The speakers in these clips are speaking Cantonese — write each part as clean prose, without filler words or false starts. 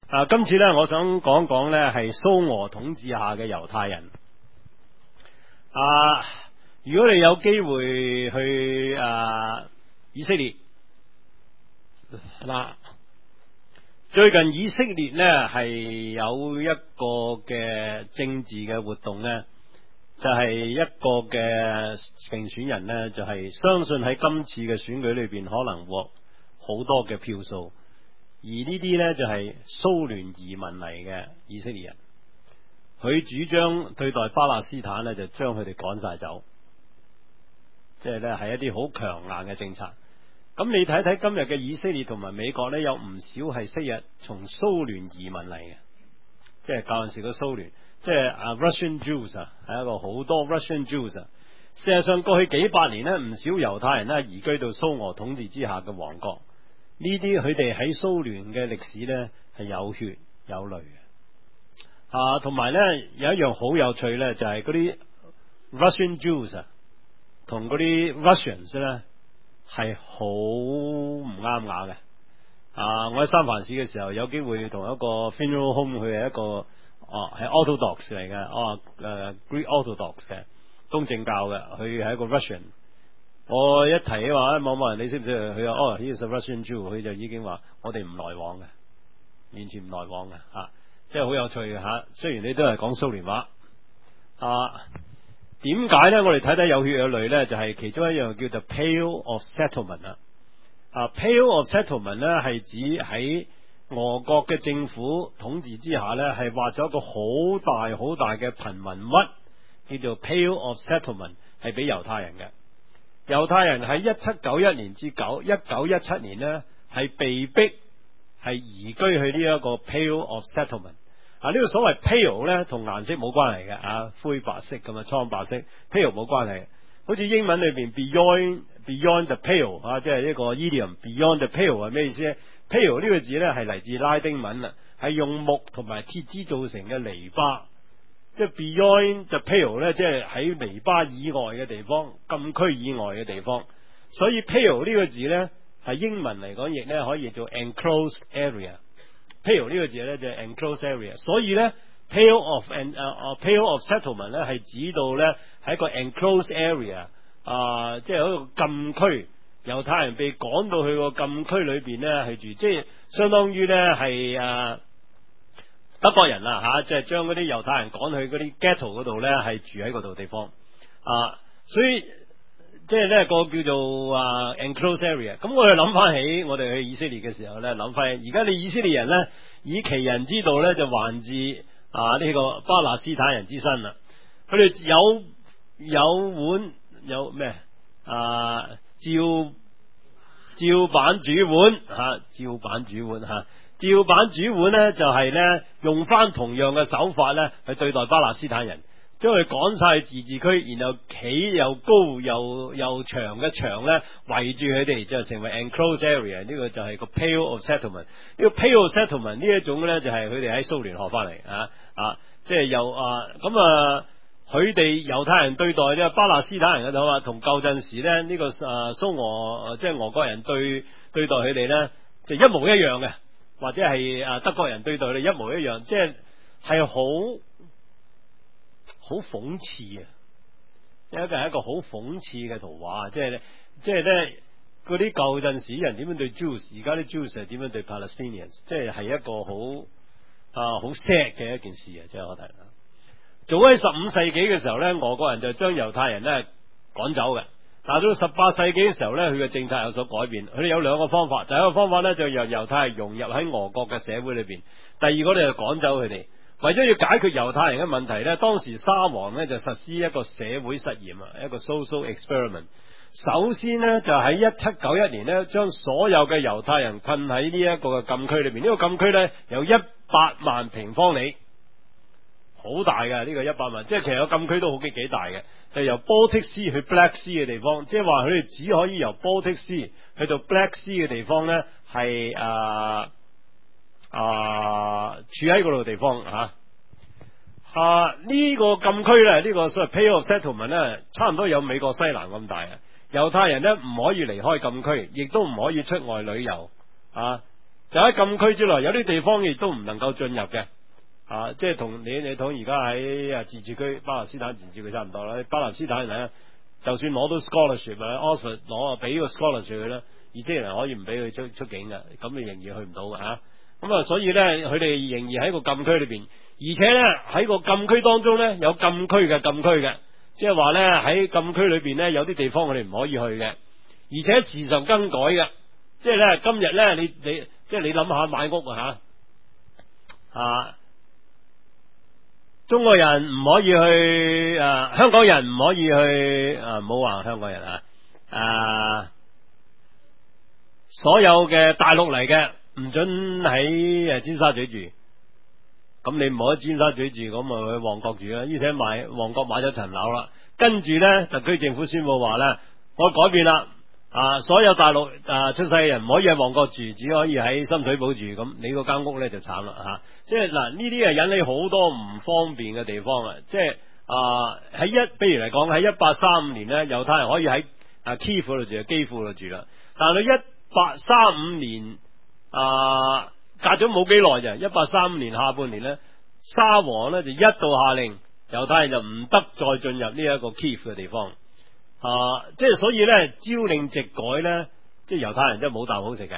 今次呢，我想講講呢係蘇俄統治下嘅猶太人。如果你有機會去以色列最近以色列呢係有一個嘅政治嘅活動呢，就係一個嘅競選人呢，就係相信喺今次嘅選舉裏邊可能獲好多嘅票數，而呢啲呢，就係蘇聯移民嚟嘅以色列人，佢主張對待巴勒斯坦呢，就將佢哋趕晒走，即係呢係一啲好強硬嘅政策。咁你睇睇今日嘅以色列同埋美國呢，有唔少係昔日從蘇聯移民嚟嘅，即係舊陣時嘅蘇聯，即係Russian Jews 係一個好多 Russian Jews。事實上過去幾百年呢，唔少猶太人呢移居到蘇俄統治之下嘅王國，呢啲佢哋喺蘇聯嘅歷史呢係有血有淚嘅。同埋呢有一樣好有趣呢，就係嗰啲 Russian Jews 同嗰啲 Russians 呢係好唔啱牙嘅。我喺三藩市嘅時候有機會同一個 funeral home， 佢係一個係 Orthodox 嚟嘅，Greek Orthodox 嘅東正教嘅，佢係一個 Russian。我一提話某某人你識唔識佢？佢話he is a Russian Jew， 佢就已經話我哋唔來往嘅，完全唔來往嘅即係好有趣嘅吓。雖然你都係講蘇聯話點解呢？我哋睇睇有血有淚呢，就係其中一樣叫做 Pale of Settlement Pale of Settlement 呢係指喺俄國嘅政府統治之下呢，係劃咗一個好大好大嘅貧民窟，叫做 Pale of Settlement， 係俾猶太人嘅。猶太人喺1791年至1917年呢，係被逼係移居去呢一個 Pale of Settlement。呢個所謂 pale 咧，同顏色冇關係嘅，灰白色咁蒼白色 pale 冇關係。好似英文裏邊 beyond the pale 即係呢個 idiom beyond the pale 係咩意思咧？pale 呢個字咧係嚟自拉丁文啦，係用木同埋鐵枝做成嘅籬笆，即係 beyond the pale 咧，即係喺籬笆以外嘅地方，禁區以外嘅地方。所以 pale 呢個字咧係英文嚟講亦咧可以做 enclosed area。Pale 呢個字咧就係 enclosed area， 所以咧 Pale of Settlement 咧係指到咧喺一個 enclosed area，即係一個禁區，猶太人被趕到去個禁區裏邊咧係住，即係相當於咧係德國人即係將嗰啲猶太人趕去嗰啲 ghetto 嗰度咧係住喺嗰度地方所以即係呢個叫做enclosed area。咁我哋諗翻起我哋去以色列嘅時候咧，諗翻而家你以色列人咧以其人之道咧就還治呢個巴勒斯坦人之身啦。佢哋有碗有咩照板煮碗照板煮碗照板煮碗咧就係咧用翻同樣嘅手法咧去對待巴勒斯坦人。將佢趕晒自治區，然後起又高又長嘅牆咧圍住佢哋，就成為 enclosed area。呢個就係個 Pale of Settlement。呢個 Pale of Settlement 呢一種咧就係佢哋喺蘇聯學翻嚟即係又佢哋猶太人對待呢個巴勒斯坦人嘅話，同舊陣時咧呢個蘇俄即係俄國人對待佢哋咧就一模一樣嘅，或者係德國人對待佢哋一模一樣，即係好諷刺一個係一個好諷刺嘅圖畫，即係咧嗰啲舊陣時人點樣對 Jews， 而家啲 Jews 係點樣對 Palestinians， 即係一個好 sad 嘅一件事即係我睇。早喺15世紀嘅時候咧，俄國人就將猶太人咧趕走嘅，但係到18世紀嘅時候咧，佢嘅政策有所改變。佢哋有兩個方法，第一個方法咧就讓猶太人融入喺俄國嘅社會裏邊，第二個咧就趕走佢哋。為咗要解決猶太人嘅問題咧，當時沙皇咧就實施一個社會實驗一個 social experiment。首先呢，就喺1791年呢，將所有嘅猶太人困喺呢一個禁區裏邊。呢個禁區呢，有100萬平方里，好大嘅呢個100萬，即係其實個禁區都好幾大嘅。就由 Baltic Sea 去 Black Sea 嘅地方，即係話佢哋只可以由 Baltic Sea 去到 Black Sea 嘅地方呢，係處喺嗰度地方呢個禁區咧，呢個所謂 Pale of Settlement 咧，差唔多有美國西南咁大猶太人咧唔可以離開禁區，亦都唔可以出外旅遊就喺禁區之內，有啲地方亦都唔能夠進入嘅。即係同你同而家喺自治區巴勒斯坦自治區差唔多啦。巴勒斯坦人咧，就算攞到 scholarship 啊 ，Oxford 攞俾個 scholarship 佢咧，以色列人可以唔俾佢出境嘅，咁你仍然去唔到嘅嚇。咁所以咧，佢哋仍然喺個禁區裏邊，而且咧喺個禁區當中咧有禁區嘅，即係話咧喺禁區裏邊咧有啲地方我哋唔可以去嘅，而且時常更改嘅。即係咧今日咧你即係你諗下買屋中國人唔可以去香港人唔可以去唔好話香港人所有嘅大陸嚟嘅唔准喺尖沙咀住，咁你唔好喺尖沙咀住，咁咪去旺角住啦。而且旺角買咗層樓啦，跟住咧特區政府宣布話咧，我改變啦。所有大陸出世嘅人唔可以喺旺角住，只可以喺深水埗住。咁你嗰間屋咧就慘啦即係嗱，呢啲係引起好多唔方便嘅地方啊！即係比如嚟講喺1835年咧，猶太人可以喺基輔度住，基輔度住啦。但係1835年隔咗冇幾耐啫，1835年下半年咧，沙皇咧就一度下令猶太人就唔得再進入呢一個基輔嘅地方。即係所以咧，朝令夕改咧，即係猶太人真係冇啖好食嘅。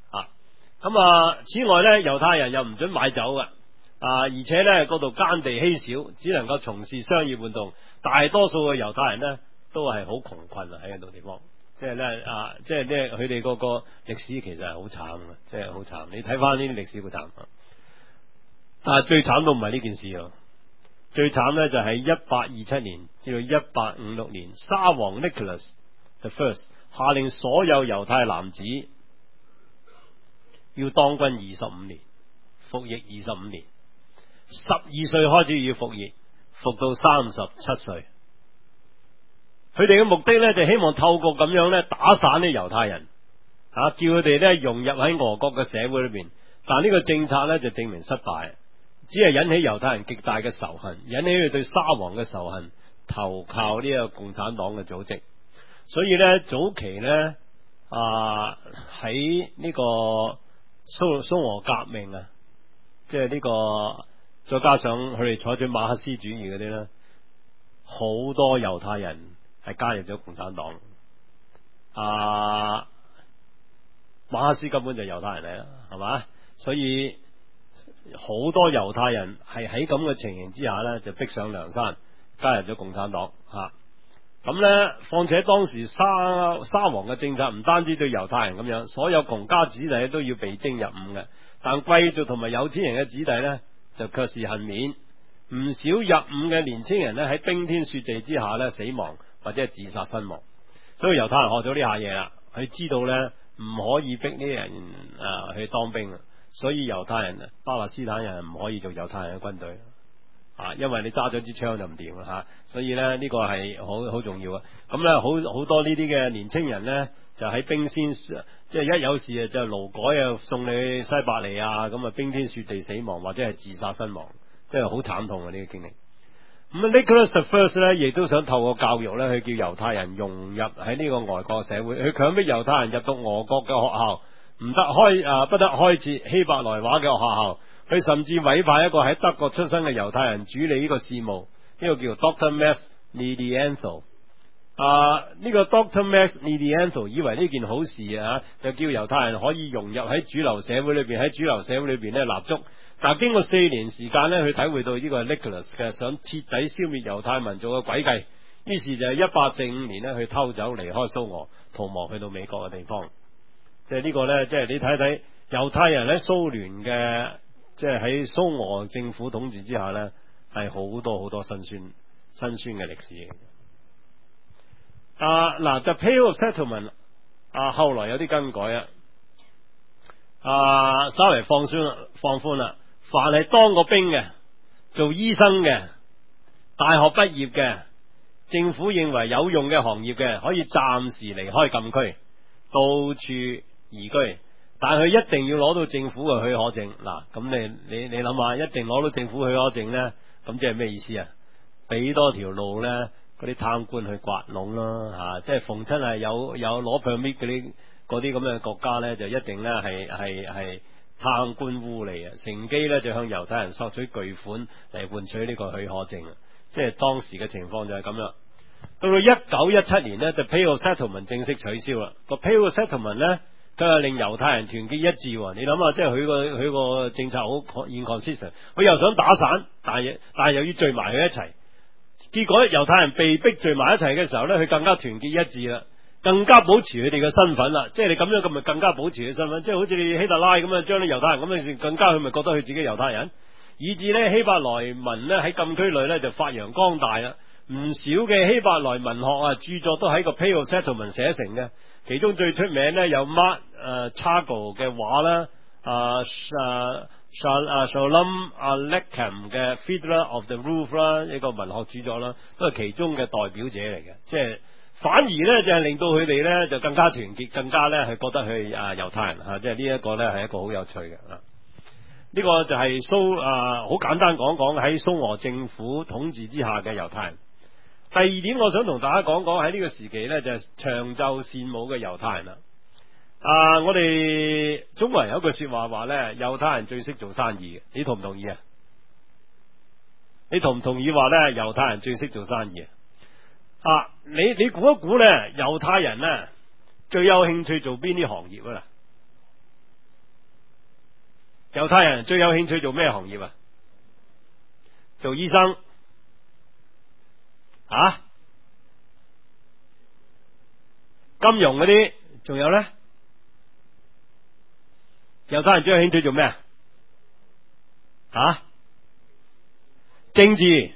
此外咧，猶太人又唔准買酒嘅。而且咧，嗰度耕地稀少，只能夠從事商業活動。大多數嘅猶太人咧，都係好窮困喺嗰度地方。即係咧，即係咧，佢哋嗰個歷史其實係好慘嘅，即係好慘。你睇翻呢啲歷史好慘。但係最慘都唔係呢件事啊。最慘咧就係1827年至到1856年，沙皇 Nicholas the First 下令所有猶太男子要當軍25年，服役25年，12歲開始要服役，服到37歲。佢哋嘅目的咧就希望透過咁樣咧打散啲猶太人，叫佢哋咧融入喺俄國嘅社會裏邊。但呢個政策咧就證明失敗。只係引起猶太人極大嘅仇恨，引起佢對沙皇嘅仇恨，投靠呢個共產黨嘅組織。所以咧早期咧喺呢個蘇俄革命即係呢個再加上佢哋採取馬克思主義嗰啲咧，好多猶太人係加入咗共產黨。馬克思根本就係猶太人嚟啦，係嘛？所以好多猶太人係喺咁嘅情形之下咧，就逼上梁山，加入咗共產黨咁咧，況且當時沙皇嘅政策唔單止對猶太人咁樣，所有窮家子弟都要被徵入伍嘅。但貴族同埋有錢人嘅子弟咧，就卻是幸免。唔少入伍嘅年青人咧，喺冰天雪地之下咧死亡或者係自殺身亡。所以猶太人學咗呢下嘢啦，佢知道咧唔可以逼呢啲人去當兵。所以猶太人巴勒斯坦人唔可以做猶太人嘅軍隊因為你揸咗支槍就唔掂啦所以咧呢個係好重要啊。咁咧好多呢啲嘅年青人咧就喺冰鮮，即係一有事就勞改送你去西伯利亞，咁冰天雪地死亡或者係自殺身亡，即係好慘痛呢個經歷。咁 Nicholas the First 咧亦都想透過教育咧去叫猶太人融入喺呢個外國社會，去強迫猶太人入讀俄國嘅學校。不得開設希伯來話嘅學校，佢甚至委派一個喺德國出生嘅猶太人主理呢個事務，呢個叫 Dr. Max Lilienthal。呢個 Dr. Max Lilienthal 以為呢件好事就叫猶太人可以融入喺主流社會裏邊，喺主流社會裏邊咧立足。但係經過4年時間咧，佢體會到呢個係 Nicholas 嘅想徹底消滅猶太民族嘅詭計，於是就係1845年咧去偷走離開蘇俄，逃亡去到美國嘅地方。即係呢個咧，即係你睇睇猶太人喺蘇聯嘅，即係喺蘇俄政府統治之下咧，係好多辛酸嘅歷史。The Pale of Settlement 後來有啲更改稍微放寬啦。凡係當過兵嘅、做醫生嘅、大學畢業嘅、政府認為有用嘅行業嘅，可以暫時離開禁區，到處移居，但係佢一定要攞到政府嘅許可證。咁你諗下，一定攞到政府許可證咧，咁即係咩意思啊？俾多條路咧，嗰啲貪官去刮窿咯即係逢親係有攞 permit 嗰啲咁嘅國家咧，就一定咧係貪官污吏啊，乘機咧就向猶太人索取巨款嚟換取呢個許可證啊，即係當時嘅情況就係咁啦。到到1917年呢 The Pale Settlement 正式取消啦。個 Pale Settlement 呢，佢係令猶太人團結一致。你諗下，即係佢個政策好 inconsistent， 佢又想打散，但係又要聚埋佢一齊。結果猶太人被逼聚埋一齊嘅時候呢，佢更加團結一致啦，更加保持佢哋嘅身份啦。即係你咁樣咁咪更加保持佢身份，即係好似你希特拉咁啊，將啲猶太人咁樣更加佢咪覺得佢自己猶太人，以至呢希伯來文呢喺禁區內呢就發揚光大啦。唔少嘅希伯來文學啊著作都喺個 Pale Settlement 寫成嘅，其中最出名呢有 Mark Chagall 嘅畫啦，Shalom Aleichem 嘅 Fiddler of the Roof 啦，一個文學著作啦，都係其中嘅代表者嚟嘅。即係反而呢，就係令到佢哋呢就更加團結，更加呢係覺得佢猶太人即係呢一個呢係一個好有趣嘅啊。呢個就係好簡單講講喺蘇俄政府統治之下嘅猶太人。第二點，我想同大家講講喺呢個時期呢，就係長袖善舞嘅猶太人啦。我哋中國人有句說話話呢，猶太人最識做生意嘅，你同唔同意啊？你同唔同意話呢？猶太人最識做生意啊？你估一估呢，猶太人呢最有興趣做邊啲行業啊？猶太人最有興趣做咩行業啊？做醫生金融嗰啲，仲有呢？猶太人最有興趣做咩政治、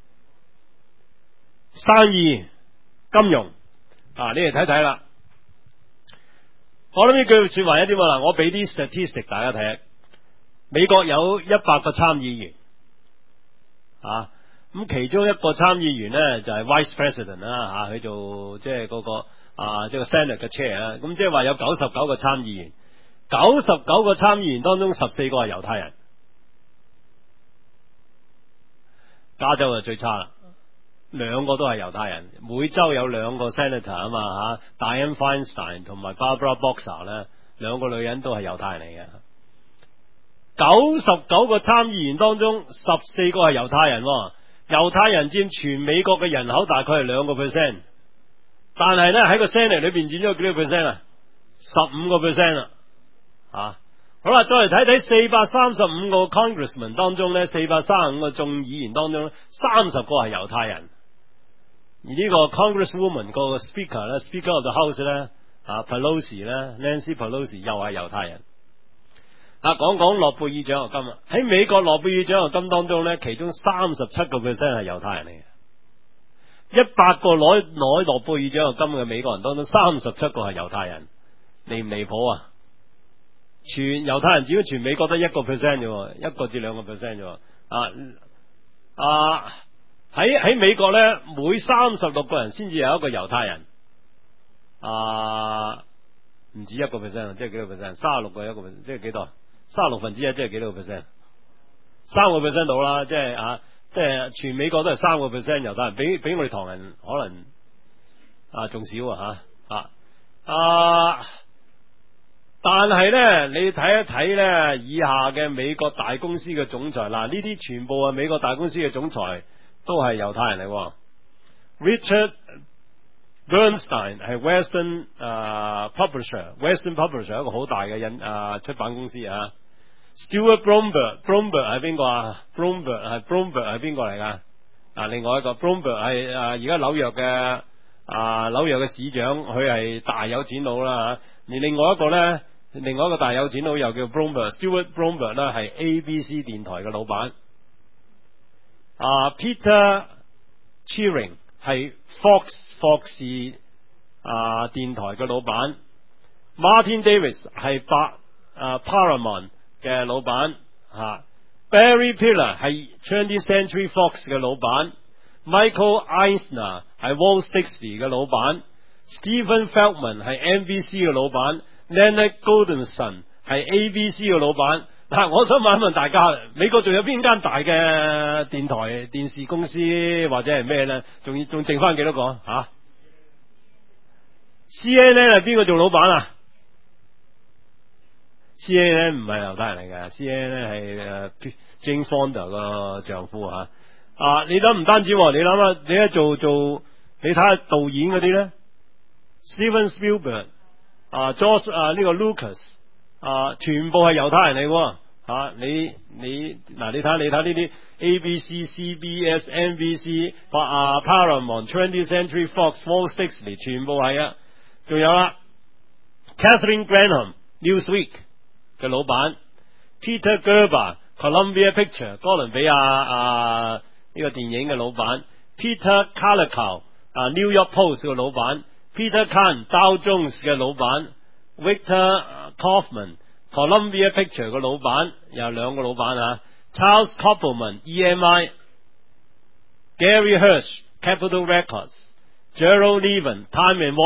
生意、金融你嚟睇睇啦。我諗呢句說話一啲嗱，我俾啲 statistic 大家睇。美國有100個參議員咁其中一個參議員呢，就係 Vice President 啦佢做即係嗰個即係 Senate 嘅 Chair 啦。咁即係話有99個參議員，99個參議員當中14個係猶太人。加州就最差啦，2個都係猶太人，每州有2個 Senator 啊嘛Dianne Feinstein 同埋 Barbara Boxer 呢，2個女人都係猶太人嚟嘅。99個參議員當中14個係猶太人，猶太人佔全美國嘅人口大概係2%，但係呢，喺個 Senate 裏邊佔咗幾多 percent 啊？15% 啦。好啦，再嚟睇睇435個 Congressman 當中呢，435個眾議員當中呢，30個係猶太人，而呢個 Congresswoman 個 Speaker 呢 Speaker of the House 呢Pelosi 呢 Nancy Pelosi 又係猶太人。講講諾貝爾獎學金喺美國諾貝爾獎學金當中呢，其中37% 係猶太人嚟嘅。100個攞諾貝爾獎學金嘅美國人當中，37個係猶太人，離唔離譜啊？全猶太人只要全美國得1%啫，1個至2%啫。喺美國呢，每36個人先至有一個猶太人。唔止1%，即係幾多 percent？36個1%，即係幾多？36分之一，即係幾多 percent？3% 到啦，即係即係全美國都係3% 猶太人，比我哋唐人可能仲少但係呢，你睇一睇呢，以下嘅美國大公司嘅總裁，呢啲全部係美國大公司嘅總裁都係猶太人嚟。Richard Bernstein 係 Western Publisher 一個好大嘅出版公司Stuart Bromberg 係邊個？Bromberg 係邊個嚟噶？另外一個 Bromberg 係而家紐約嘅市長，佢係大有錢佬啦。而另外一個大有錢佬又叫 Stuart Bromberg 呢係 ABC 電台嘅老闆。Peter Cheering 係 霍士電台嘅老闆。Martin Davis 係Paramount 嘅老闆Barry Pillar 係 20th Century Fox 嘅老闆。Michael Eisner 係 Wall Street 嘅老闆。Stephen Feldman 係 NBC 嘅老闆。Leonard Goldenson 係 ABC 嘅老闆。我想問一問大家，美國仲有邊間大嘅電台電視公司或者係咩呢？仲剩翻幾多個CNN 係邊個做老闆 CNN 唔係猶太人嚟嘅，CNN 咧係Jane Fonda 個丈夫吓。你諗唔單止，你諗下，你一做，你睇下導演嗰啲咧 ，Steven Spielberg。George 呢個 Lucas 全部係猶太人嚟喎你睇呢啲 ABC、CBS、NBC、Paramount、20th Century Fox、Walt Disney 全部係啊，仲有啦 Catherine Granham、Newsweek 嘅老闆 Peter Gerber、Columbia Picture 哥倫比亞呢個電影嘅老闆 Peter Calico、New York Post 嘅老闆Peter Kahn、Dow Jones 嘅老闆 Victor Kaufman、Columbia Picture 嘅老闆，有兩個老闆Charles Koppelman、EMI、Gary Hirsch、Capitol Records、Gerald Levin、Time and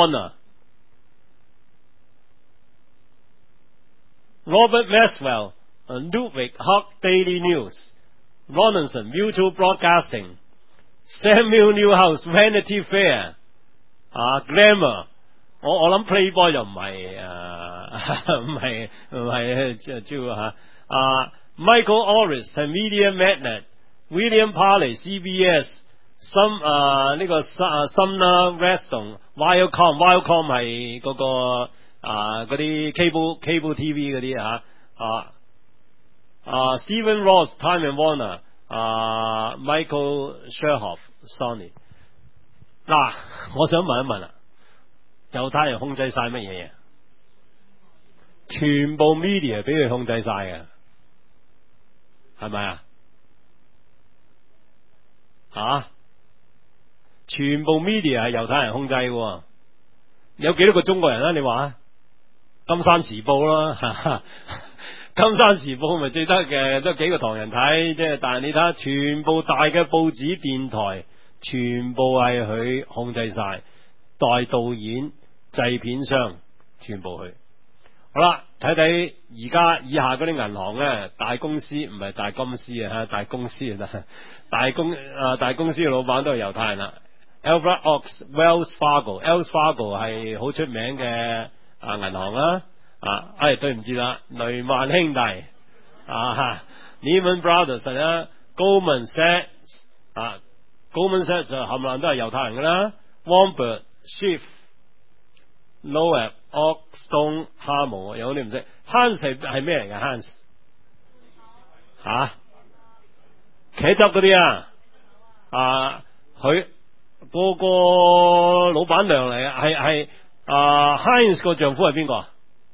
Warner、Robert Maxwell、Ludwig Hack、Daily News、Ronaldson、Mutual Broadcasting、Samuel Newhouse、Vanity Fair。Glamour， 我諗 Playboy 就唔係主要Michael Orris 係 Media Magnet，William Paley CBS，呢個Sumner Redstone，Viacom 係嗰個嗰啲 cable TV 嗰啲Stephen Ross Time and Warner，Michael Chertoff Sony。嗱，我想問一問猶太人控制晒乜嘢？全部 media 俾佢控制晒嘅，係咪全部 media 係猶太人控制嘅，有幾多個中國人你話金山時報啦，金山時報咪最得嘅，都幾個唐人睇，即係但係你睇下，全部大嘅報紙、電台。全部係佢控制晒，代導演、製片商，全部去。好啦，睇睇而家以下嗰啲銀行咧，大公司唔係大金絲大公司大公司嘅老闆都係猶太人啦。Albert Ox、Wells Fargo 係好出名嘅銀行啦。對唔住啦，雷曼兄弟Lehman Brothers 啦 ，Goldman Sachs。Goldman Sachs 冚唪唥都係猶太人噶啦 ，Warburg、Schiff、Loeb、Oak、Stone、Harmon 有啲唔識 ，Hans 係咩嚟嘅 Hans？ 茄汁嗰啲佢個老闆娘嚟係Heinz 個丈夫係邊個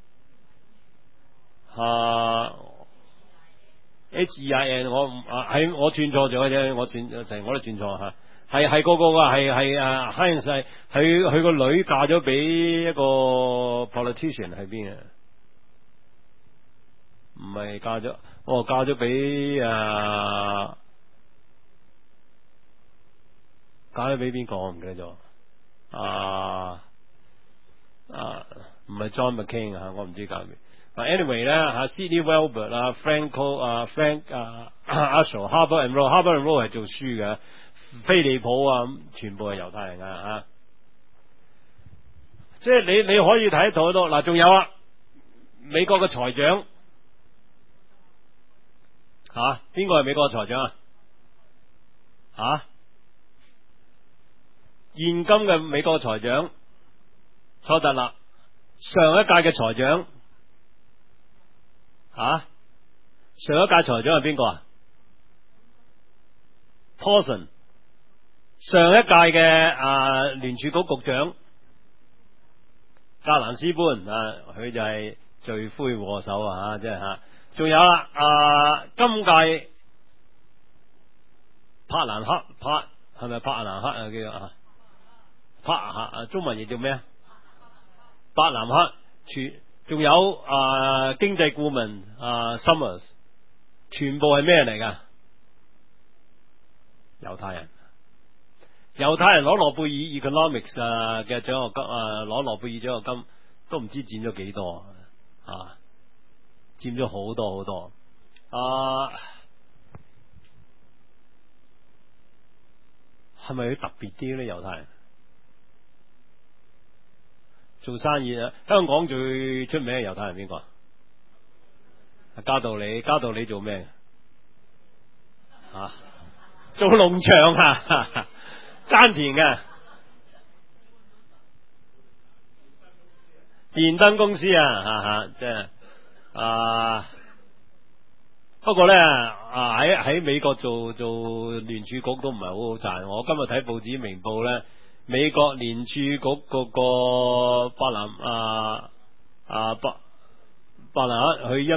？HEIN 我串錯咗啫，我都串錯係個係Heinz 係佢個女嫁咗俾一個 politician 喺邊唔係嫁咗俾邊個我唔記得咗唔係 John McCain 我唔知嫁俾。Anyway 咧Sidney Welbert Frank Ashore、Harper and Row 係做書嘅，飛利浦全部係猶太人即係你可以睇到好多嗱，仲有美國嘅財長邊個係美國嘅財長現今嘅美國財長錯特勒，上一屆嘅財長上一屆財長係邊個Paulson， 上一屆嘅聯儲局局長格蘭斯潘佢就係罪魁禍首即係仲有今屆柏蘭克係咪柏蘭克叫中文譯叫咩柏蘭克仲有經濟顧問Summers， 全部係咩嚟噶？猶太人攞諾貝爾 Economics 嘅獎學金攞諾貝爾獎學金都唔知佔咗幾多佔咗好多好多係咪特別啲咧？猶太人做生意香港最出名嘅猶太人邊個加道理做咩啊？做農場啊，耕田嘅電燈公司啊，即係不過咧喺美國做聯儲局都唔係好好賺。我今日睇報紙明報咧，美國聯儲局嗰個伯南克去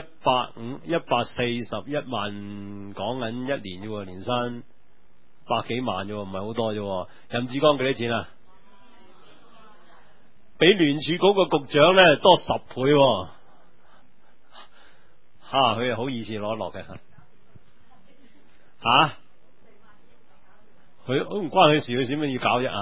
141萬港銀一年啫，年薪百幾萬啫，唔係好多啫。任志剛幾多錢啊？比聯儲局個局長咧多10倍。佢好意思攞落嘅佢唔關佢事，佢點解要搞啫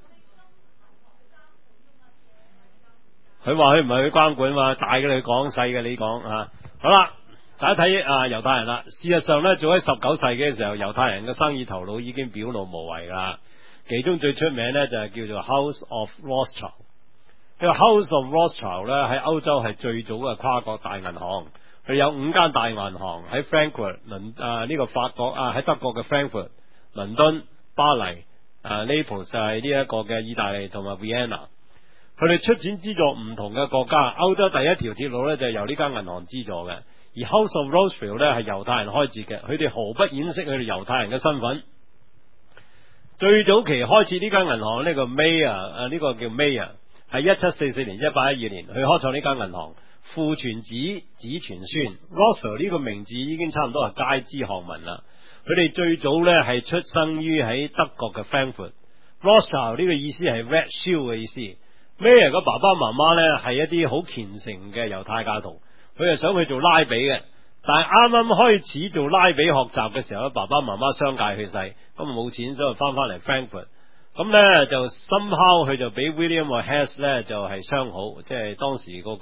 佢話佢唔係去監管嘛，大嘅你講，細嘅你講好啦，大家睇猶太人啦。事實上咧，早喺19世紀嘅時候，猶太人嘅生意頭腦已經表露無遺噶啦。其中最出名咧就係叫做 House of Rothschild。呢個 House of Rothschild 咧喺歐洲係最早嘅跨國大銀行。佢有5間大銀行喺 Frankfurt 呢個法國喺德國嘅 Frankfurt、倫敦、巴黎、Naples 就係呢一個嘅意大利同埋 Vienna。佢哋出錢資助唔同嘅國家。歐洲第一條鐵路咧就係由呢間銀行資助嘅。而 House of Rothschild 咧係猶太人開設嘅，佢哋毫不掩飾佢哋猶太人嘅身份。最早期開設呢間銀行呢個 Mayer 呢個叫 Mayer 係1744年1812年去開創呢間銀行。父傳子，子傳孫。Rothschild 呢個名字已經差唔多係街知巷聞啦。佢哋最早咧係出生於喺德國嘅 Frankfurt。Rothschild 呢個意思係 Red Shoe 嘅意思。Mayer 嘅爸爸媽媽咧係一啲好虔誠嘅猶太教徒，佢係想去做拉比嘅，但係啱啱開始做拉比學習嘅時候，爸爸媽媽相繼去世，咁冇錢，所以翻嚟 Frankfurt。咁咧就 somehow 佢就俾 William 和 Hess 咧就係相好，即係當時嗰個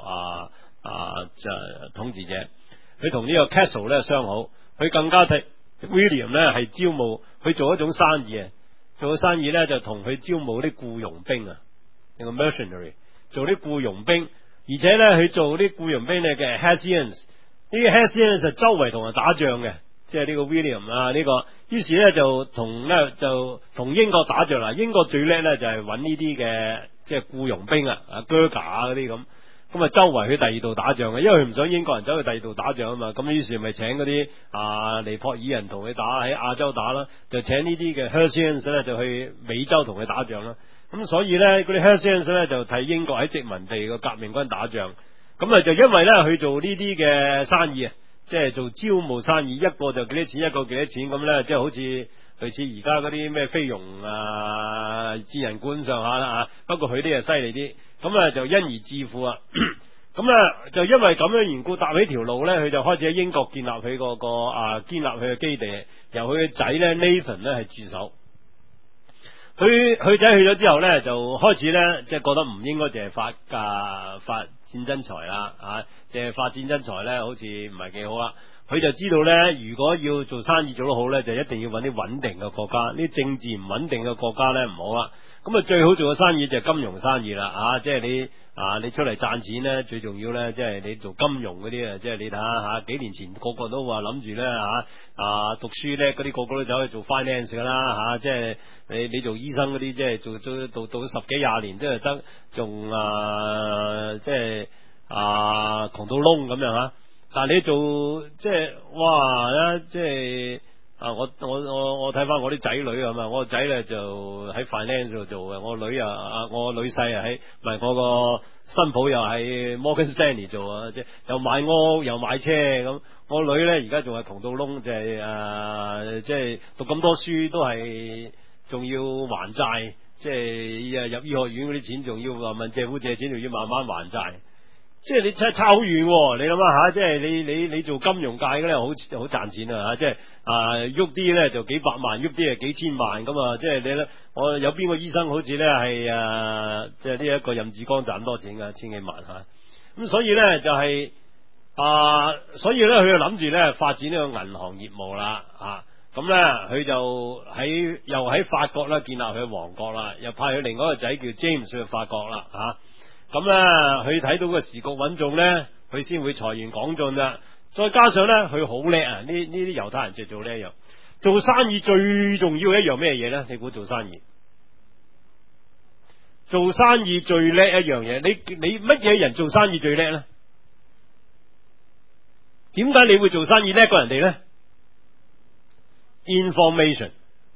統治者，佢同呢個 Castle 咧相好，佢更加睇 William 咧係招募佢做一種生意做生意咧就同佢招募啲僱傭兵一個 mercenary 做啲僱傭兵，而且咧佢做啲僱傭兵咧嘅 Hessians， 呢個 Hessians 就周圍同人打仗嘅。即係呢個 William 呢個，於是咧就同英國打仗啦。英國最叻咧就係揾呢啲嘅即係僱傭兵Gurkha 嗰啲咁周圍去第二度打仗嘅，因為佢唔想英國人走去第二度打仗啊嘛。咁於是咪請嗰啲尼泊爾人同佢打，喺亞洲打啦，就請呢啲嘅 Hessians 咧就去美洲同佢打仗啦。咁所以咧嗰啲 Hessians 咧就替英國喺殖民地個革命軍打仗。咁就因為咧去做呢啲嘅生意即係做招募生意，一個就幾多錢，一個幾多錢咁咧，即係好似類似而家嗰啲咩菲傭賤人官上下啦不過佢啲係犀利啲，咁就因而致富啊。咁就因為咁樣緣故，搭起條路咧，佢就開始喺英國建立佢建立佢嘅基地，由佢嘅仔咧 Nathan 咧係駐守。佢仔去咗之後咧，就開始咧即係覺得唔應該淨係發戰爭財啦淨係發戰爭財咧，好似唔係幾好啦。佢就知道咧，如果要做生意做得好咧，就一定要揾啲穩定嘅國家。呢啲政治唔穩定嘅國家咧唔好啦。咁最好做嘅生意就係金融生意啦即係你出嚟賺錢咧，最重要咧，即係你做金融嗰啲即係你睇下幾年前個個都話諗住咧讀書叻嗰啲個個都走去做 finance 噶啦即係你做醫生嗰啲，即係做到10幾20年，即係得仲即係窮到窿咁樣但係你做即係哇即係我睇翻我啲仔女啊嘛，我個仔咧就喺 finance 度做嘅，我女我女婿喺唔係我個新抱又喺 Morgan Stanley 做即係又買屋又買車咁。我女咧而家仲係窮到窿，就係即係讀咁多書都係仲要還債，即係入醫學院嗰啲錢仲要問政府借錢，仲要慢慢還債。即係你真係差好遠，你諗下即係你做金融界嘅咧，好賺錢即係喐啲咧就幾百萬，喐啲係幾千萬咁即係你咧，我有邊個醫生好似咧係即係呢一個任志剛賺多錢噶，千幾萬咁所以咧就係所以咧佢就諗住咧發展呢個銀行業務啦咁咧佢就又喺法國啦建立佢王國啦，又派佢另外一個仔叫 James 去法國啦咁咧，佢睇到個時局穩重咧，佢先會財源廣進啦。 再加上咧佢好叻啊！呢啲猶太人就做呢一樣，做生意最重要一樣咩嘢咧？你估做生意？做生意最叻一樣嘢，你乜嘢人做生意最叻咧？點解你會做生意叻過人哋咧？Information，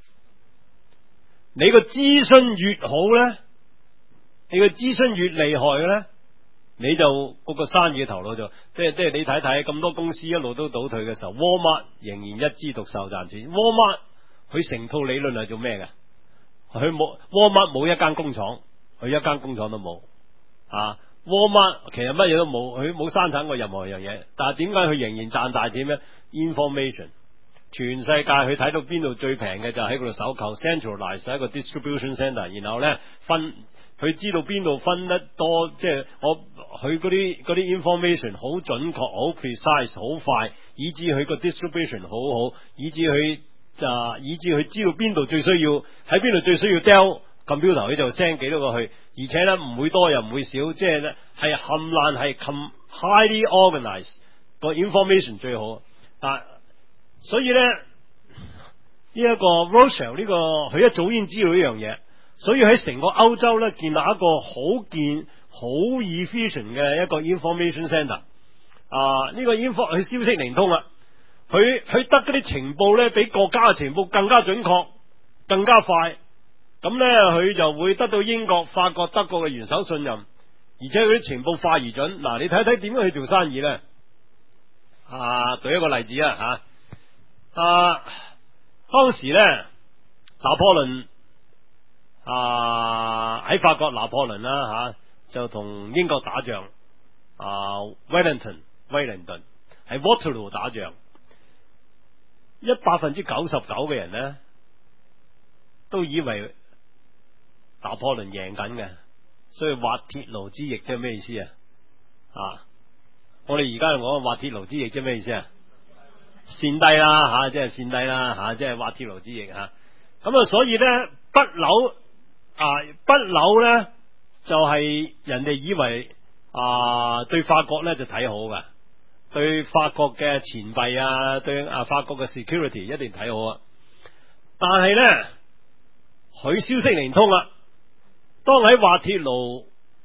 你個諮詢越好咧，你個諮詢越厲害嘅咧，你就嗰個生意嘅頭腦就即係你睇睇咁多公司一路都倒退嘅時候，Walmart 仍然一枝獨秀賺錢。Walmart 佢成套理論係做咩嘅？佢冇 Walmart 冇一間工廠，佢一間工廠都冇啊。Walmart 其實乜嘢都冇，佢冇生產過任何樣嘢，但係點解佢仍然賺大錢咧 ？Information， 全世界佢睇到邊度最平嘅就喺嗰度搜購 ，centralize 喺一個 distribution center， 然後咧分，佢知道邊度分得多，即係佢嗰啲 information 好準確、好 precise、好快，以至佢個 distribution 好好，以至佢知道邊度最需要喺邊度最需要 Dell computer， 佢就 send 幾多個去，而且咧唔會多又唔會少，即係咧係冚爛係 highly organized 個 information 最好啊！所以咧呢一個 Rothschild 呢個佢一早已經知道呢樣嘢，所以喺成個歐洲咧建立一個好 efficient 嘅一個 information center 啊！呢個佢消息靈通啦，佢得嗰啲情報咧比國家嘅情報更加準確、更加快。咁咧，佢就會得到英國、法國、德國嘅元首信任，而且佢啲情報快而準。嗱，你睇睇點樣去做生意咧？舉一個例子啊，當時咧，拿破崙喺法國，拿破崙啦就同英國打仗，威靈頓喺 Waterloo 打仗，99%嘅人咧都以為拿破崙贏緊嘅，所以滑鐵盧之役即係咩意思啊？我哋而家講滑鐵盧之役即係咩意思啊？跣低啦即係跣低啦即係滑鐵盧之役咁所以咧不朽咧就係人哋以為對法國咧就睇好噶，對法國嘅錢幣對法國嘅 security 一定睇好但係咧佢消息靈通啦。當喺滑鐵盧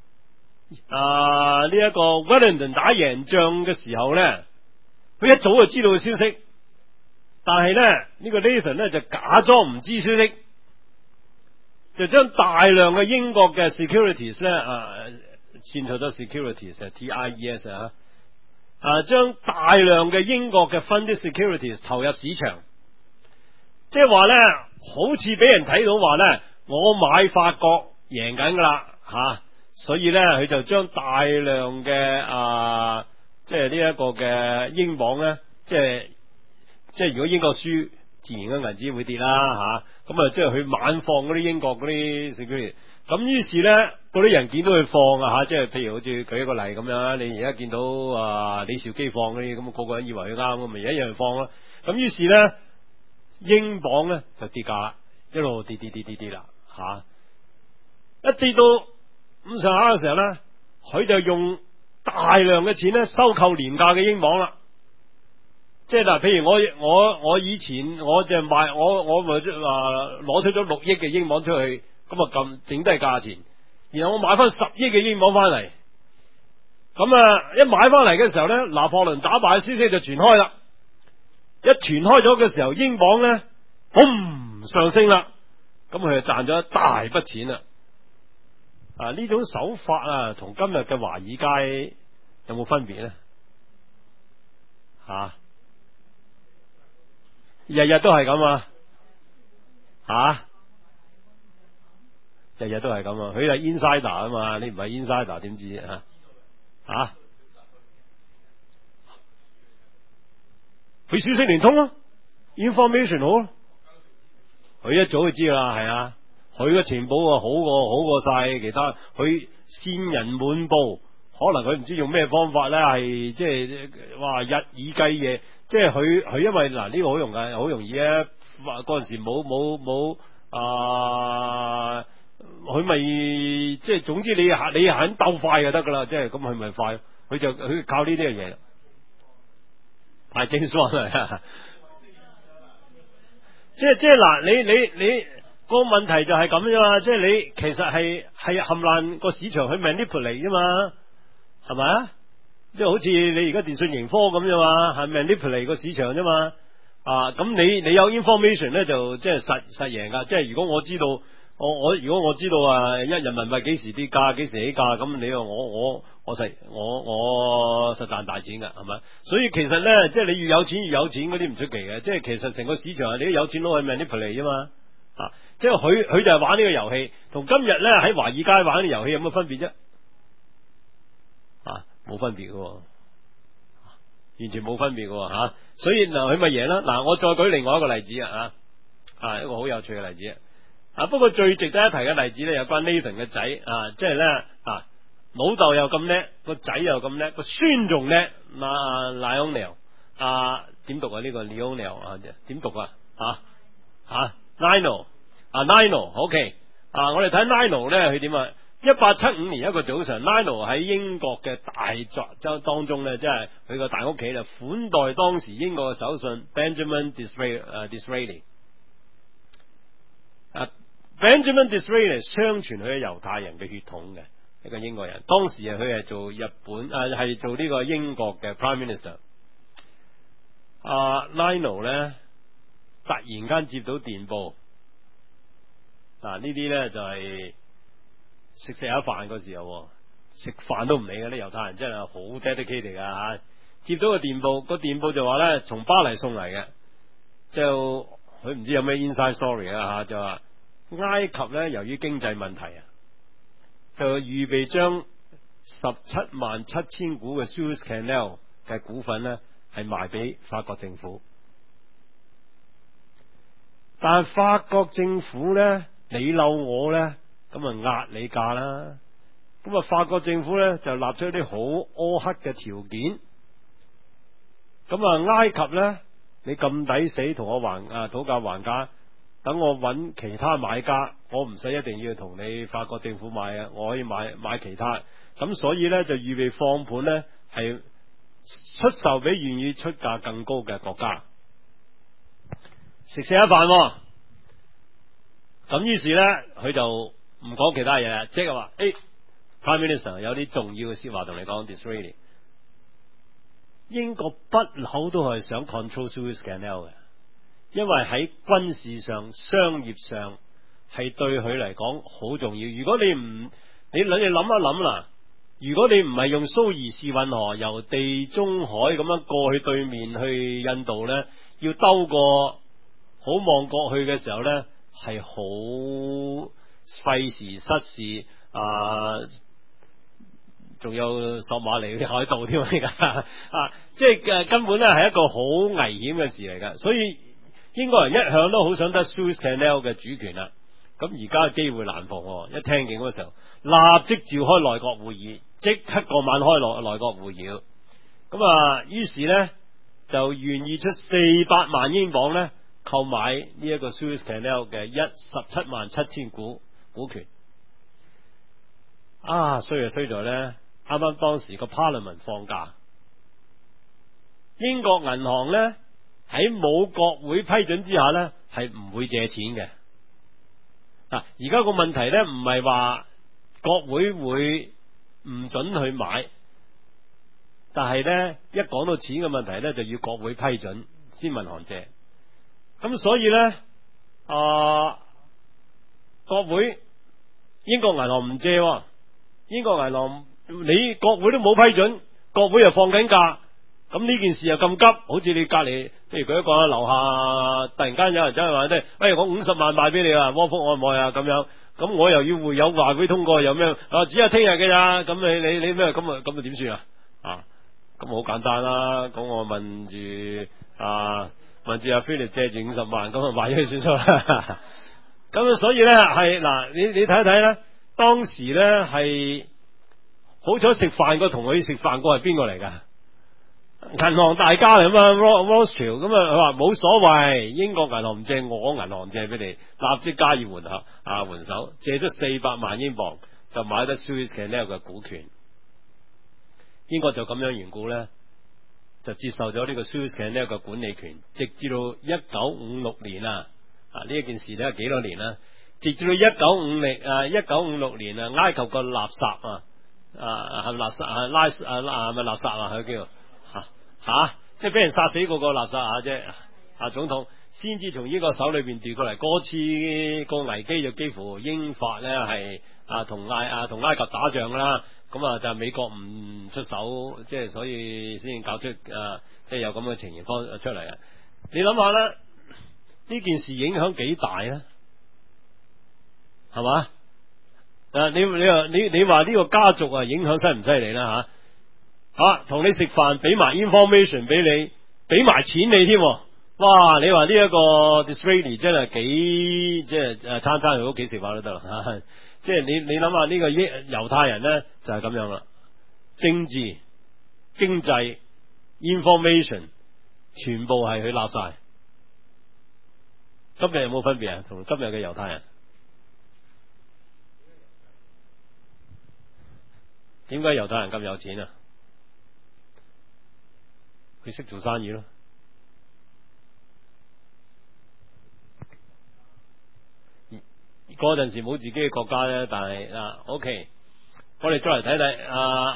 呢一個 Wellington 打贏仗嘅時候咧，佢一早就知道嘅消息，但係咧呢個 Nathan 咧就假裝唔知消息，就將大量嘅英國嘅 securities 咧線錯咗 securities TIES 將大量嘅英國嘅 funded securities 投入市場，即係話咧好似俾人睇到話咧，我買法國贏緊噶啦所以咧佢就將大量嘅即係呢一個嘅英鎊咧，即係如果英國輸，自然嘅銀紙會跌啦咁即係佢猛放嗰啲英國嗰啲 security， 咁於是咧嗰啲人見到佢放即係譬如好似舉一個例咁樣，你而家見到李兆基放嗰啲咁，個個人以為佢啱咁，咪一樣放咯。咁於是咧英鎊咧就跌價啦，一路跌啦一跌到咁上下嘅時候咧，佢就用大量嘅錢咧收購廉價嘅英鎊啦。即係嗱，譬如我以前我就賣我咪攞出咗6億嘅英鎊出去，咁咁整低價錢，然後我買翻10億嘅英鎊翻嚟，咁一買翻嚟嘅時候咧，拿破崙打敗嘅消息就傳開啦。一傳開咗嘅時候，英鎊咧嘣上升啦，咁佢就賺咗一大筆錢啦。呢種手法同今日嘅華爾街有冇分別咧？日日都係咁日日都係咁佢係 insider 嘛，你唔係 insider 點知佢消息連通information 好佢一早就知啦，佢嘅情報好過晒其他，佢先人滿布，可能佢唔知用咩方法咧，係即係日以繼夜，即係佢因為呢個好容易嗰陣時冇佢咪即係總之你肯鬥快就得噶啦，即係咁佢咪快，佢靠呢啲嘢。 派精霜啊！即係嗱，你個問題就係咁啫嘛，即係你其實係冚爛個市場去 manipulate 啫嘛，係咪啊？即係好似你而家電訊盈科咁啫嘛，係 manipulate 個市場啫嘛。咁你有 information 咧就即係實贏噶，即係如果我知道如果我知道一人民幣幾時跌價幾時起價，咁你話我實賺大錢噶，係咪？所以其實咧，即係你越有錢嗰啲唔出奇嘅，即係其實成個市場你都有錢佬去 manipulate 啫嘛。即係佢就係玩呢個遊戲，同今日咧喺華爾街玩啲遊戲有乜分別啫？冇分別嘅，完全冇分別嘅吓。所以嗱，佢咪贏啦。嗱，我再舉另外一個例子一個好有趣嘅例子。不過最值得一提嘅例子咧，有關 Nathan 嘅仔即係咧老豆又咁叻，個仔又咁叻，個孫仲叻。Lionel 點讀呢個 Lionel 點讀Lionel，OK 我哋睇 Lionel 咧，佢點啊？1875年一個早上 ，Lionel 喺英國嘅大作當中咧，即係佢個大屋企咧，款待當時英國嘅首相 Benjamin Disraeli。Benjamin Disraeli 相傳佢係猶太人嘅血統嘅一個英國人，當時佢係做日本係做呢個英國嘅 Prime Minister。Lionel 咧突然間接到電報，呢啲咧就係食下飯嗰時候，食飯都唔理嘅啲猶太人真係好 dedicated 噶接到個電報就話咧從巴黎送嚟嘅，就佢唔知有咩 inside story 就話埃及咧由於經濟問題就預備將177000股嘅 Suez Canal 嘅股份咧係賣俾法國政府，但係法國政府咧你漏我咧，咁壓你價啦。咁法國政府咧就立出一啲好苛刻嘅條件。咁埃及咧，你咁抵死同我討價還價，等我揾其他買家，我唔使一定要同你法國政府買我可以買其他。咁所以咧就預備放盤咧，係出售俾願意出價更高嘅國家。食下飯。咁於是咧，佢就唔講其他嘢啦，即係話，Prime Minister 有啲重要嘅說話同你講 Disraeli。英國不嬲都係想 control Suez Canal 嘅，因為喺軍事上、商業上係對佢嚟講好重要。如果你諗一諗啦，如果你唔係用蘇伊士運河由地中海咁樣過去對面去印度咧，要兜過好望角去嘅時候咧，係好費時失事仲有索馬里啲海盜添㗎即係根本咧係一個好危險嘅事嚟㗎，所以英國人一向都好想得 Suez Canal 嘅主權啦。咁而家嘅機會難逢，一聽見嗰時候，立即召開內閣會議，即刻個晚開內閣會議。咁於是咧就願意出400萬英鎊咧，購買呢一個 Suez Canal 嘅177000股權。衰在咧，啱啱當時個 Parliament 放假，英國銀行咧喺冇國會批准之下咧係唔會借錢嘅。而家個問題咧唔係話國會會唔准去買，但係咧一講到錢嘅問題咧就要國會批准先銀行借。咁所以咧國會英國銀行唔借，英國銀行你國會都冇批准，國會又放緊假，咁呢件事又咁急，好似你隔籬，譬如佢一個樓下突然間有人走去話咧，我50萬賣俾你啊，窩福愛唔愛啊咁樣，咁我又要會有話會通過，有咩只係聽日嘅咋，咁你咩咁點算啊？咁好簡單啦，咁我問住阿菲力借住50萬，咁買咗佢算數啦。咁所以咧係嗱，你睇一睇咧，當時咧係好彩食飯個同佢食飯個係邊個嚟噶？銀行大家嚟嘛 Rothschild 咁佢話冇所謂，英國銀行唔借，我銀行借俾你，立即加以援手，借咗400萬英鎊就買得 Suez Canal 嘅股權。英國就咁樣緣故咧， 就接受咗呢個 Suez Canal 嘅管理權，直至到1956年啊，呢一件事咧幾多年啦？直至到1956年啊，埃及個垃圾係咪垃圾係咪垃圾啊？佢叫即係俾人殺死嗰個垃圾啫，總統先至從呢個手裏邊奪過嚟。嗰次個危機就幾乎英法咧係同埃及打仗啦，咁就美國唔出手，即係所以先搞出即係有咁嘅情形出嚟啊！你諗下啦，呢件事影響幾大啊？係嘛？你話呢個家族影響犀唔犀利啦同你食飯俾埋 information 俾你，俾埋錢你添，哇！你話呢一個 Disraeli 真係幾即係餐去屋企食飯都得啦，即係你諗下呢個猶太人咧就係咁樣啦，政治、經濟、information 全部係佢攬晒。今日有冇分別啊？同今日嘅猶太人？點解猶太人咁有錢啊？佢識做生意咯。嗰陣時冇自己嘅國家咧，但係OK， 我哋再嚟睇睇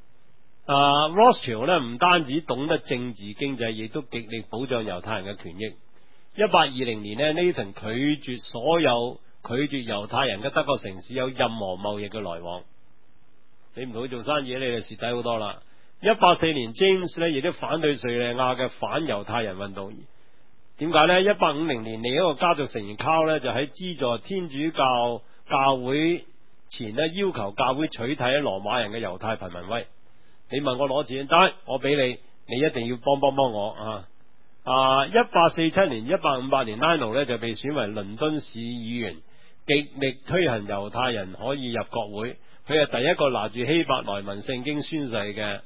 Rothschild 咧，唔單止懂得政治經濟，亦都極力保障猶太人嘅權益。1820年呢 Nathan 拒絕猶太人嘅德國城市有任何貿易嘅來往。你唔同佢做生意，你就蝕底好多啦。1804年 James 咧亦都反對敘利亞嘅反猶太人運動。點解呢？1850年另一個家族成員 Carl 咧就喺資助天主教會前咧要求教會取締喺羅馬人嘅猶太貧民威。你問我攞錢得，我俾你，你一定要幫我1847年、1858年 Lionel 咧就被選為倫敦市議員，極力推行猶太人可以入國會。佢係第一個拿住希伯來文聖經宣誓嘅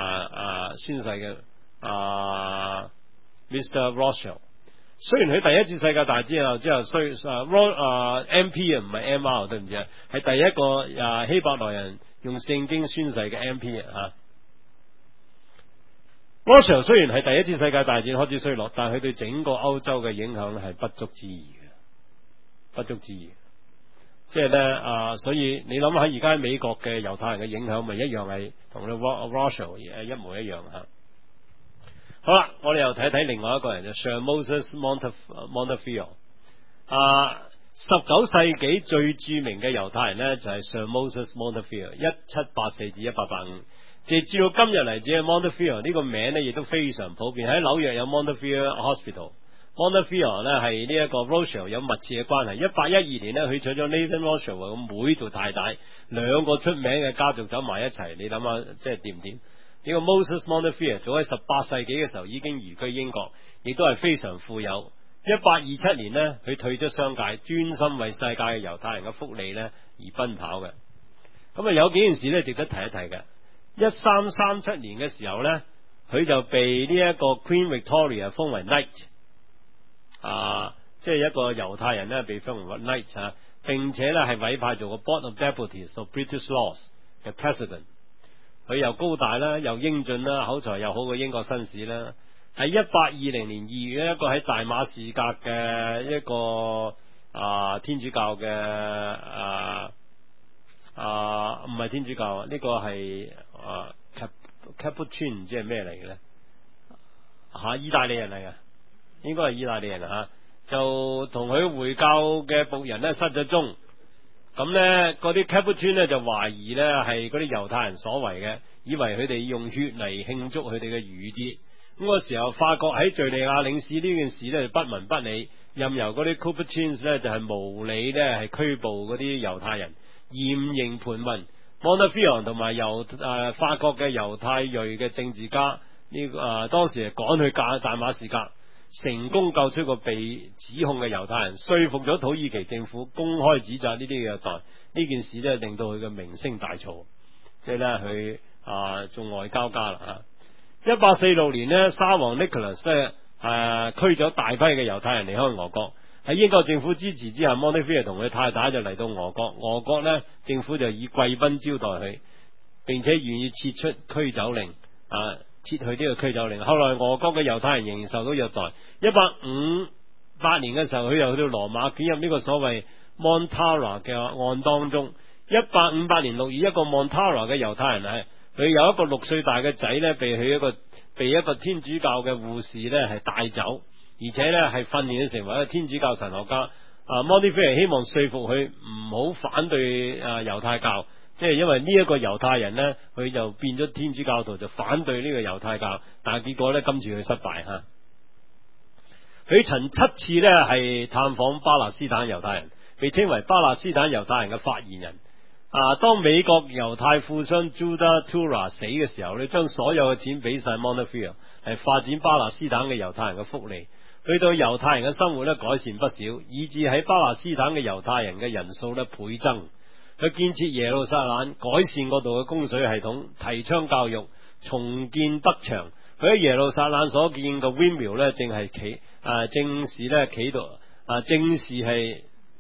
Mr. Rothschild。雖然佢第一次世界大戰之後MP 唔係 MR 對唔住係第一個希伯來人用聖經宣誓嘅 MP Rothschild 雖然係第一次世界大戰開始衰落，但係佢對整個歐洲嘅影響係不足置疑嘅。即係咧所以你諗下而家美國嘅猶太人嘅影響咪一樣係同 Rothschild 一模一樣好啦，我哋又睇睇另外一個人就 Sir Moses Montefiore。19世紀最著名嘅猶太人呢，就係 Sir Moses Montefiore， 1784至1885。直至到今日嚟自 Montefiore 呢個名呢，亦都非常普遍。喺紐約有 Montefiore Hospital。Montefiore 呢係呢一個 Rothschild 有密切嘅關係。1812年呢，佢娶咗 Nathan Rothschild 嘅妹做太太，兩個出名嘅家族走埋一齊，你諗下即係掂唔掂？呢個 Moses Montefiore 早喺18世紀嘅時候已經移居英國，亦都係非常富有。1827年呢，佢退出商界，專心為世界嘅猶太人嘅福利呢而奔跑嘅。咁有幾件事呢值得提一提嘅。1337年嘅時候呢，佢就被呢一個 Queen Victoria 封為 Knight，即係一個猶太人呢被封為 Knight，並且呢係委派做個 Board of Deputies of British Laws 嘅 President。佢又高大啦，又英俊啦，口才又好過英國紳士啦。喺1820年2月，一個喺大馬士革嘅一個天主教嘅唔係天主教，呢個係Capuchin 唔知係咩嚟嘅咧意大利人嚟嘅，應該係意大利人就同佢回教嘅僕人咧失咗蹤。咁呢嗰啲 Capuchin 呢就懷疑呢係嗰啲猶太人所為嘅，以為佢哋用血嚟慶祝佢哋嘅逾節。咁個時候法國喺敘利亞領事呢件事呢就不聞不理，任由嗰啲 Capuchins 呢就係無理呢係拘捕嗰啲猶太人，嚴刑盤問。Montefiore 同埋法國嘅猶太裔嘅政治家當時係趕去大馬士革，成功救出個被指控嘅猶太人，說服咗土耳其政府公開指責呢啲虐待。呢件事呢令到佢嘅名聲大噪，即係呢佢做外交家啦。1846年呢，沙皇 Nicholas 呢驅咗大批嘅猶太人離開俄國。喺英國政府支持之下 Montefiore 同佢太太就嚟到俄國。俄國呢政府就以貴賓招待佢，並且願意撤出驅走令。 撤去呢個驅走令。後來俄國嘅猶太人仍然受到虐待。1858年嘅時候，佢又去到羅馬捲入呢個所謂 Montara 嘅案當中。1858年6月，一個 Montara 嘅猶太人係佢有一個6歲大嘅仔呢，被一個天主教嘅護士呢係帶走，而且呢係訓練佢成為一個天主教神學家。Montefiore 希望說服佢唔好反對猶太教，即係因為呢一個猶太人呢，佢就變咗天主教徒，就反對呢個猶太教，但係結果呢，今次佢失敗吓。佢曾7次呢係探訪巴勒斯坦猶太人，被稱為巴勒斯坦猶太人嘅發言人。當美國猶太富商 Judah Tourah 死嘅時候，你將所有嘅錢俾晒 Montefiore 係發展巴勒斯坦嘅猶太人嘅福利，佢對猶太人嘅生活咧改善不少，以致喺巴勒斯坦嘅猶太人嘅人數咧倍增。佢建設耶路撒冷，改善嗰度嘅供水系統，提倡教育，重建德牆。佢喺耶路撒冷所建嘅 windmill 咧，正是咧企度正是係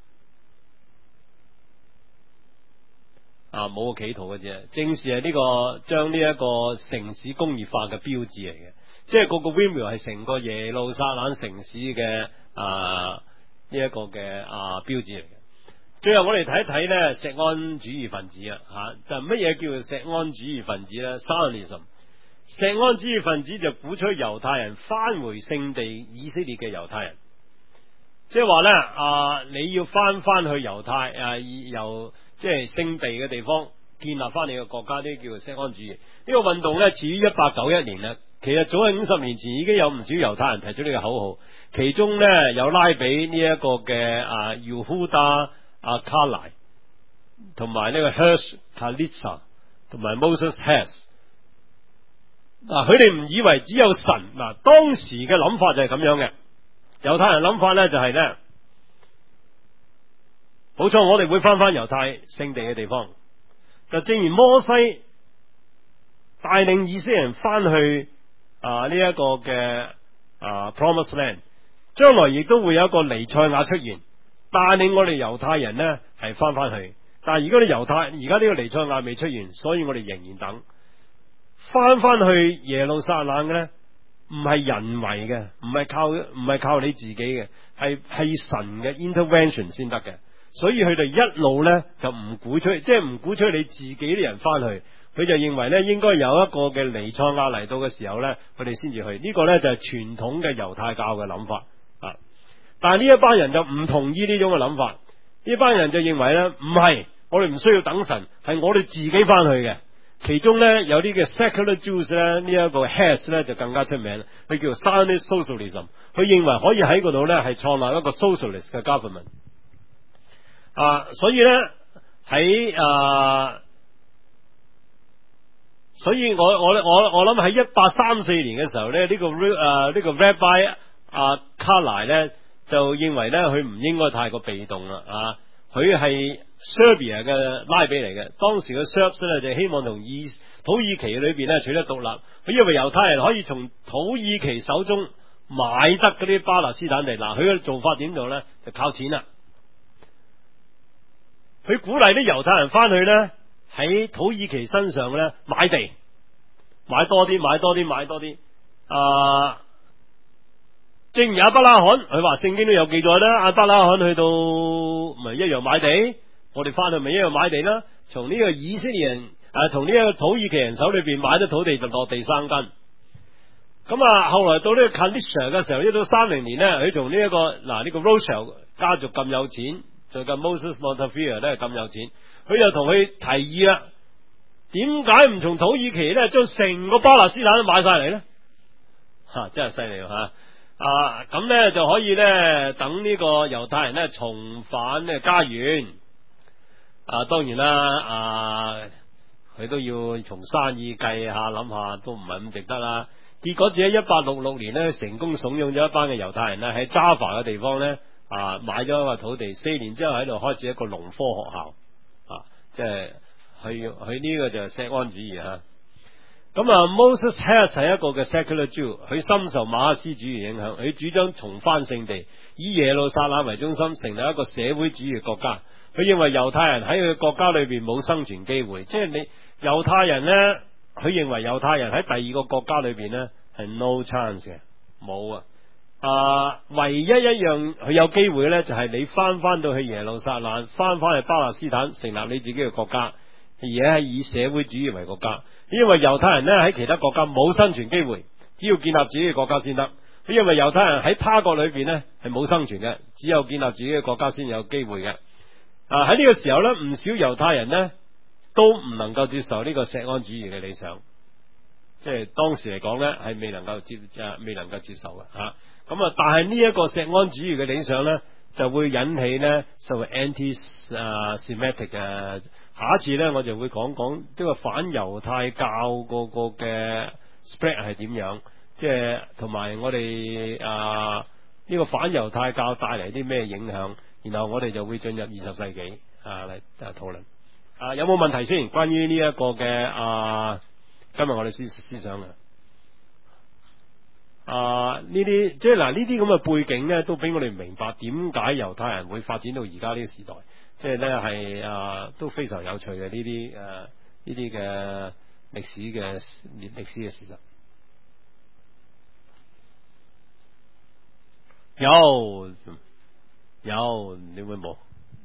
冇個企圖嘅啫，正是係呢個將呢一個城市工業化嘅標誌嚟嘅，即係個 windmill 係成個耶路撒冷城市嘅呢一個嘅標誌嚟嘅。最後我哋睇一睇咧錫安主義分子就乜嘢叫做錫安主義分子咧 Zionism 錫安主義分子就鼓吹猶太人翻回聖地以色列嘅猶太人，即係話咧你要翻去猶太由即係聖地嘅地方建立翻你嘅國家，呢叫做錫安主義。呢個運動咧始於1891年啦，其實早喺50年前已經有唔少猶太人提出呢個口號，其中咧有拉比呢一個嘅Yehuda Kallai 同埋呢個 Hersh Kalitza 同埋 Moses Hess。佢哋唔以為只有神。當時嘅諗法就係咁樣嘅，猶太人諗法咧就係咧，冇錯，我哋會翻猶太聖地嘅地方，就正如摩西帶領以色列人翻去呢一個嘅Promised Land， 將來亦都會有一個彌賽亞出現，帶領我哋猶太人呢係翻去。但係而家呢個彌賽亞未出現，所以我哋仍然等。翻去耶路撒冷嘅咧，唔係人為嘅，唔係靠你自己嘅，係神嘅 intervention 先得嘅。所以佢哋一路咧就唔鼓吹，即係唔鼓吹你自己啲人翻去，佢就認為咧應該有一個嘅彌賽亞嚟到嘅時候咧，佢哋先至去。呢個咧就係傳統嘅猶太教嘅諗法啊。但係呢一班人就唔同意呢種嘅諗法，呢班人就認為咧唔係，我哋唔需要等神，係我哋自己翻去嘅。其中咧有啲嘅 secular Jews 咧，呢一個 Hess 咧就更加出名，佢叫 Zionist Socialism， 佢認為可以喺嗰度咧係創立一個 socialist 嘅 government。所以咧所以我諗喺1834年嘅時候咧，呢個 Rabbi Kallai 咧就認為咧佢唔應該太過被動啦。佢係 Serbia 嘅拉比嚟嘅，當時嘅 Serbs 咧就希望同土耳其裏邊咧取得獨立，佢以為猶太人可以從土耳其手中買得嗰啲巴勒斯坦地。佢嘅做法點做咧？就靠錢啦。佢鼓勵啲猶太人翻去咧喺土耳其身上咧買地，買多啲。正如亞伯拉罕，佢話聖經都有記載啦。亞伯拉罕去到咪一樣買地，我哋翻去咪一樣買地啦。從呢個以色列人從呢個土耳其人手裏邊買咗土地就落地生根。咁後來到呢個 Kalisha 嘅時候，1830年咧，佢從呢一個呢個 Rothschild 家族咁有錢，最近 Moses Montefiore 咧咁有錢，佢就同佢提議啦，點解唔從土耳其咧將成個巴勒斯坦都買晒嚟咧？真係犀利吓！咁咧就可以咧等呢個猶太人咧重返呢家園。當然啦，佢都要從生意計下諗下，都唔係咁值得啦。結果只喺1866年咧成功慫恿咗一班嘅猶太人咧喺加法嘅地方咧買咗一個土地，4年之後喺度開始一個農科學校。即係佢呢個就係錫安主義吓。Moses Hess 係一個嘅 secular Jew， 佢深受馬克思主義影響，佢主張重返聖地，以耶路撒冷為中心，成立一個社會主義國家。佢認為猶太人喺佢嘅國家裏邊冇生存機會，即係你猶太人呢， 佢認為猶太人喺第二個國家裏邊呢係 no chance 嘅，冇啊。唯一一樣佢有機會呢，就係你翻到去耶路撒冷，翻去巴勒斯坦，成立你自己嘅國家，而且係以社會主義為國家。因為猶太人呢喺其他國家冇生存機會，只要建立自己嘅國家先得。因為猶太人喺他國裏邊呢係冇生存嘅，只有建立自己嘅國家先有機會嘅。喺呢個時候呢，唔少猶太人呢都唔能夠接受呢個錫安主義嘅理想，即係當時嚟講呢係未能夠接受嘅吓。咁但係呢一個錫安主義嘅理想呢，就會引起呢所謂 anti-Semitic 嘅。下一次呢，我就會講呢個反猶太教嗰個嘅 spread 係點樣，即係同埋我哋呢個反猶太教帶嚟啲咩影響，然後我哋就會進入20世紀嚟討論。有冇問題先？關於呢一個嘅今日我哋思想嘅呢啲，即係嗱呢啲咁嘅背景呢，都俾我哋明白點解猶太人會發展到而家呢個時代，即係呢係都非常有趣嘅呢啲嘅歷史嘅事實。有你會冇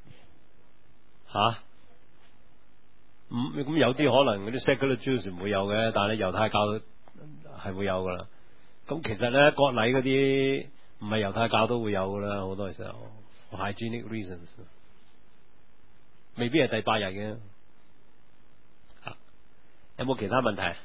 咁有啲可能嗰啲 secular Jews 唔會有嘅，但係咧猶太教係會有噶啦。咁其實咧割禮嗰啲唔係猶太教都會有噶啦，好多時候 hygienic reasons， 未必係第8日嘅。有冇其他問題？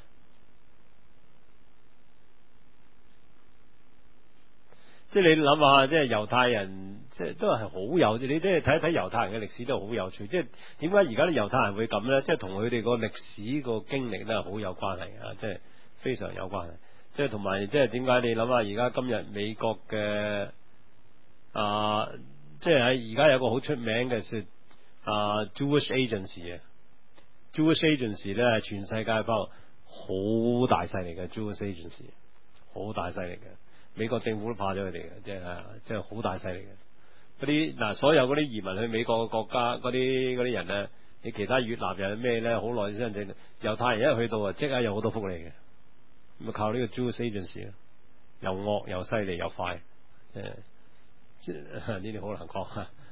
即係你諗下，即係猶太人，即係都係好有，你即係睇一睇猶太人嘅歷史都好有趣。即係點解而家啲猶太人會咁咧？即係同佢哋個歷史個經歷咧好有關係啊！即係非常有關係。即係同埋即係點解你諗下而家今日美國嘅即係喺而家有個好出名嘅說Jewish Agency 啊，Jewish Agency 咧係全世界包好大勢力嘅 Jewish Agency， 好大勢力嘅。美國政府都怕咗佢哋嘅，即係好大勢力嘅。嗰啲所有嗰啲移民去美國嘅國家嗰啲人咧，你其他越南人咩咧，好耐先正。猶太人一去到即刻有好多福利嘅，咁靠呢個 Jewish Agency， 又惡又犀利又快，呢啲好難講。